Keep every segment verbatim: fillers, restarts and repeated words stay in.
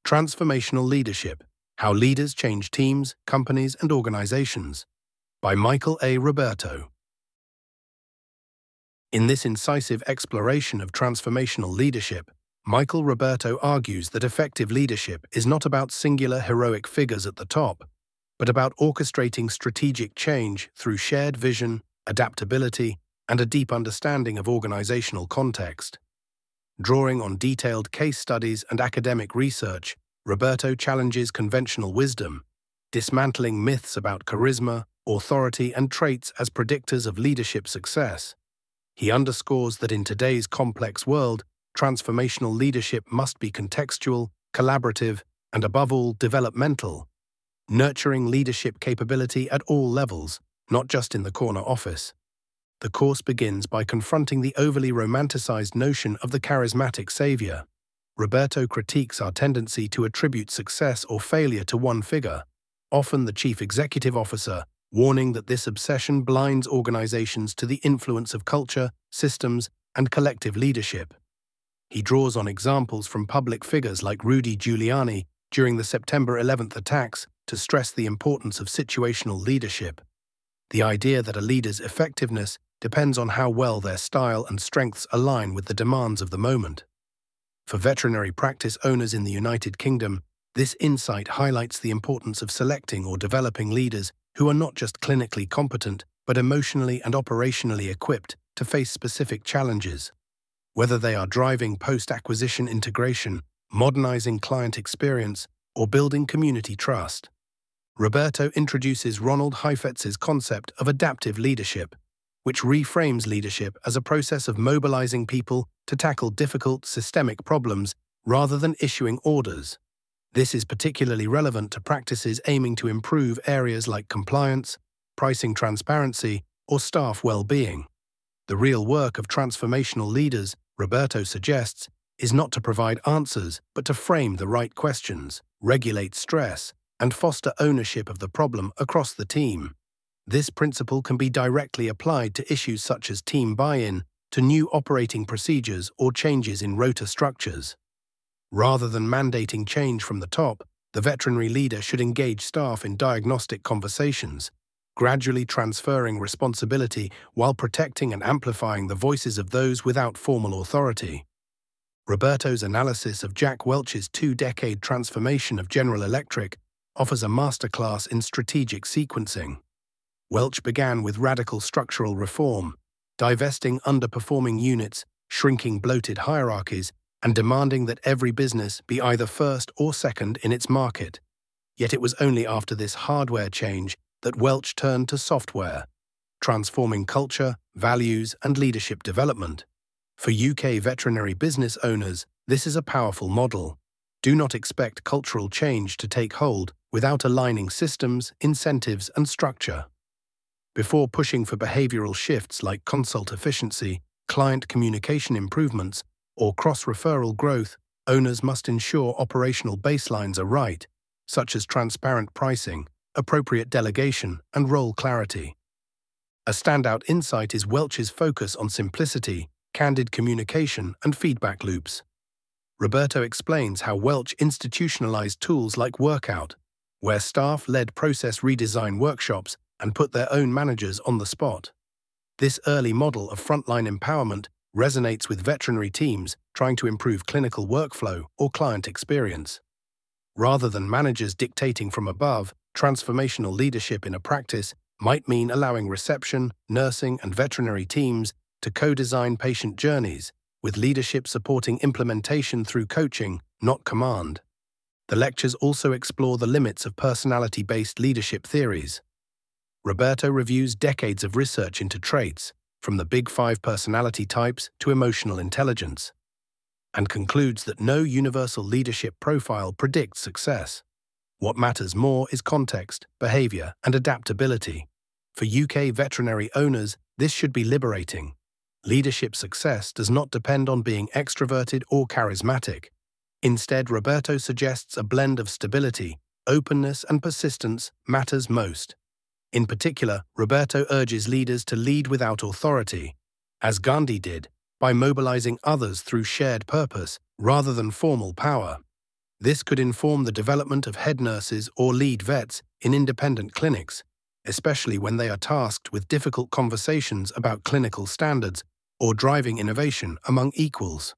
Transformational Leadership: How Leaders Change Teams, Companies, and Organizations, by Michael A. Roberto. In this incisive exploration of transformational leadership, Michael Roberto argues that effective leadership is not about singular heroic figures at the top, but about orchestrating strategic change through shared vision, adaptability, and a deep understanding of organizational context. Drawing on detailed case studies and academic research, Roberto challenges conventional wisdom, dismantling myths about charisma, authority, and traits as predictors of leadership success. He underscores that in today's complex world, transformational leadership must be contextual, collaborative, and above all, developmental, nurturing leadership capability at all levels, not just in the corner office. The course begins by confronting the overly romanticized notion of the charismatic savior. Roberto critiques our tendency to attribute success or failure to one figure, often the chief executive officer, warning that this obsession blinds organizations to the influence of culture, systems, and collective leadership. He draws on examples from public figures like Rudy Giuliani during the September eleventh attacks to stress the importance of situational leadership. The idea that a leader's effectiveness depends on how well their style and strengths align with the demands of the moment. For veterinary practice owners in the United Kingdom, this insight highlights the importance of selecting or developing leaders who are not just clinically competent, but emotionally and operationally equipped to face specific challenges. Whether they are driving post-acquisition integration, modernizing client experience, or building community trust. Roberto introduces Ronald Heifetz's concept of adaptive leadership, which reframes leadership as a process of mobilizing people to tackle difficult systemic problems rather than issuing orders. This is particularly relevant to practices aiming to improve areas like compliance, pricing transparency, or staff well-being. The real work of transformational leaders, Roberto suggests, is not to provide answers, but to frame the right questions, regulate stress, and foster ownership of the problem across the team. This principle can be directly applied to issues such as team buy-in, to new operating procedures or changes in rota structures. Rather than mandating change from the top, the veterinary leader should engage staff in diagnostic conversations, gradually transferring responsibility while protecting and amplifying the voices of those without formal authority. Roberto's analysis of Jack Welch's two-decade transformation of General Electric offers a masterclass in strategic sequencing. Welch began with radical structural reform, divesting underperforming units, shrinking bloated hierarchies, and demanding that every business be either first or second in its market. Yet it was only after this hardware change that Welch turned to software, transforming culture, values, and leadership development. For U K veterinary business owners, this is a powerful model. Do not expect cultural change to take hold without aligning systems, incentives, and structure. Before pushing for behavioral shifts like consult efficiency, client communication improvements, or cross-referral growth, owners must ensure operational baselines are right, such as transparent pricing, appropriate delegation, and role clarity. A standout insight is Welch's focus on simplicity, candid communication, and feedback loops. Roberto explains how Welch institutionalized tools like Workout, where staff led process redesign workshops and put their own managers on the spot. This early model of frontline empowerment resonates with veterinary teams trying to improve clinical workflow or client experience. Rather than managers dictating from above, transformational leadership in a practice might mean allowing reception, nursing, and veterinary teams to co-design patient journeys, with leadership supporting implementation through coaching, not command. The lectures also explore the limits of personality-based leadership theories. Roberto reviews decades of research into traits, from the Big Five personality types to emotional intelligence, and concludes that no universal leadership profile predicts success. What matters more is context, behavior, and adaptability. For U K veterinary owners, this should be liberating. Leadership success does not depend on being extroverted or charismatic. Instead, Roberto suggests a blend of stability, openness, and persistence matters most. In particular, Roberto urges leaders to lead without authority, as Gandhi did, by mobilizing others through shared purpose rather than formal power. This could inform the development of head nurses or lead vets in independent clinics, especially when they are tasked with difficult conversations about clinical standards or driving innovation among equals.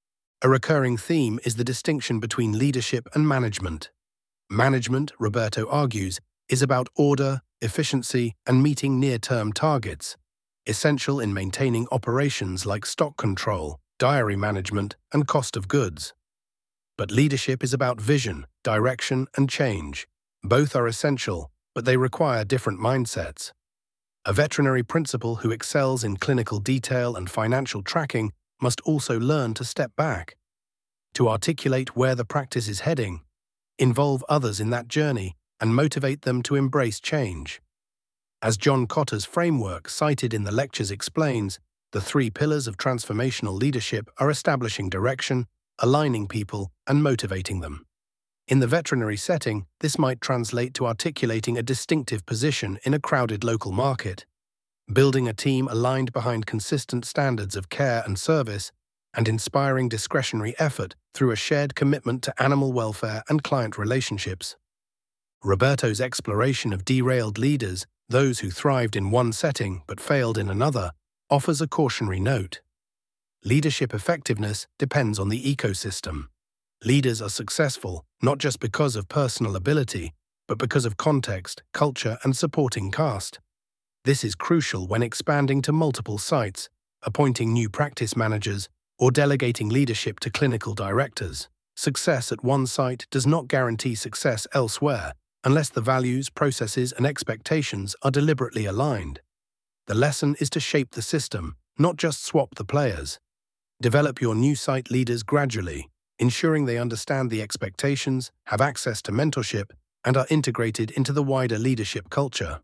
A recurring theme is the distinction between leadership and management. Management, Roberto argues, is about order, efficiency, and meeting near-term targets, essential in maintaining operations like stock control, diary management, and cost of goods. But leadership is about vision, direction, and change. Both are essential, but they require different mindsets. A veterinary principal who excels in clinical detail and financial tracking must also learn to step back, to articulate where the practice is heading, involve others in that journey, and motivate them to embrace change. As John Kotter's framework cited in the lectures explains, the three pillars of transformational leadership are establishing direction, aligning people, and motivating them. In the veterinary setting, this might translate to articulating a distinctive position in a crowded local market, building a team aligned behind consistent standards of care and service, and inspiring discretionary effort through a shared commitment to animal welfare and client relationships. Roberto's exploration of derailed leaders, those who thrived in one setting but failed in another, offers a cautionary note. Leadership effectiveness depends on the ecosystem. Leaders are successful not just because of personal ability, but because of context, culture, and supporting cast. This is crucial when expanding to multiple sites, appointing new practice managers, or delegating leadership to clinical directors. Success at one site does not guarantee success elsewhere unless the values, processes, and expectations are deliberately aligned. The lesson is to shape the system, not just swap the players. Develop your new site leaders gradually, ensuring they understand the expectations, have access to mentorship, and are integrated into the wider leadership culture.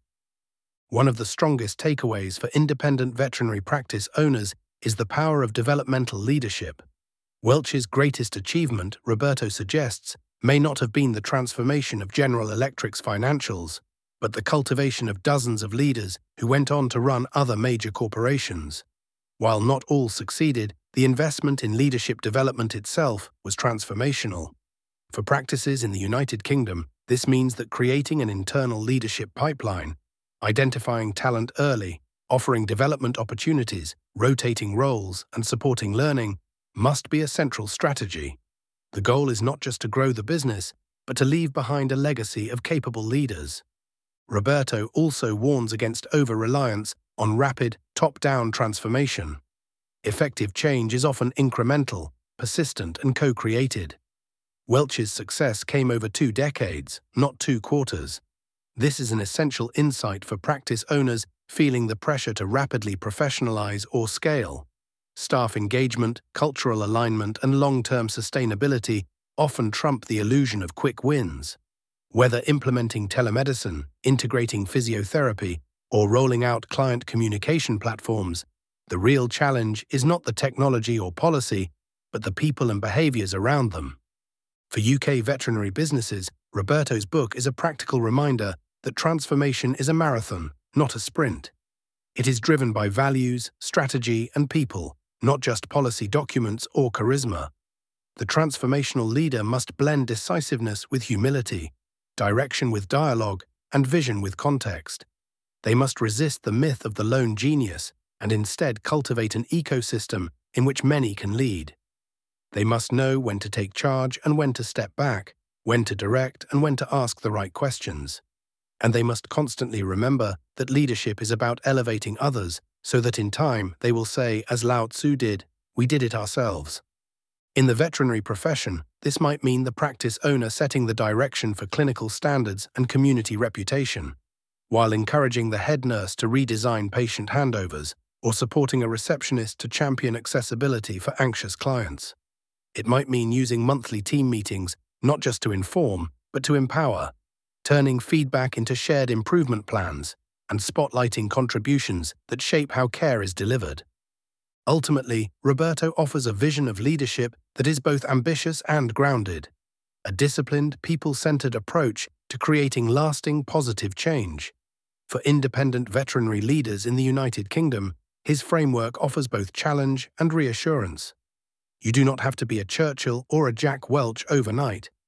One of the strongest takeaways for independent veterinary practice owners is the power of developmental leadership. Welch's greatest achievement, Roberto suggests, may not have been the transformation of General Electric's financials, but the cultivation of dozens of leaders who went on to run other major corporations. While not all succeeded, the investment in leadership development itself was transformational. For practices in the United Kingdom, this means that creating an internal leadership pipeline, identifying talent early, offering development opportunities, rotating roles, and supporting learning must be a central strategy. The goal is not just to grow the business, but to leave behind a legacy of capable leaders. Roberto also warns against over-reliance on rapid, top-down transformation. Effective change is often incremental, persistent, and co-created. Welch's success came over two decades, not two quarters. This is an essential insight for practice owners feeling the pressure to rapidly professionalize or scale. Staff engagement, cultural alignment, and long-term sustainability often trump the illusion of quick wins. Whether implementing telemedicine, integrating physiotherapy, or rolling out client communication platforms, the real challenge is not the technology or policy, but the people and behaviors around them. For U K veterinary businesses, Roberto's book is a practical reminder that transformation is a marathon, not a sprint. It is driven by values, strategy, and people, not just policy documents or charisma. The transformational leader must blend decisiveness with humility, direction with dialogue, and vision with context. They must resist the myth of the lone genius and instead cultivate an ecosystem in which many can lead. They must know when to take charge and when to step back, when to direct and when to ask the right questions. And they must constantly remember that leadership is about elevating others so that in time they will say, as Lao Tzu did, "We did it ourselves." In the veterinary profession, this might mean the practice owner setting the direction for clinical standards and community reputation, while encouraging the head nurse to redesign patient handovers or supporting a receptionist to champion accessibility for anxious clients. It might mean using monthly team meetings not just to inform, but to empower, turning feedback into shared improvement plans and spotlighting contributions that shape how care is delivered. Ultimately, Roberto offers a vision of leadership that is both ambitious and grounded, a disciplined, people-centered approach to creating lasting positive change. For independent veterinary leaders in the United Kingdom, his framework offers both challenge and reassurance. You do not have to be a Churchill or a Jack Welch overnight.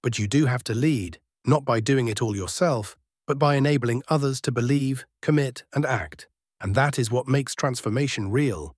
But you do have to lead, not by doing it all yourself, but by enabling others to believe, commit, and act. And that is what makes transformation real.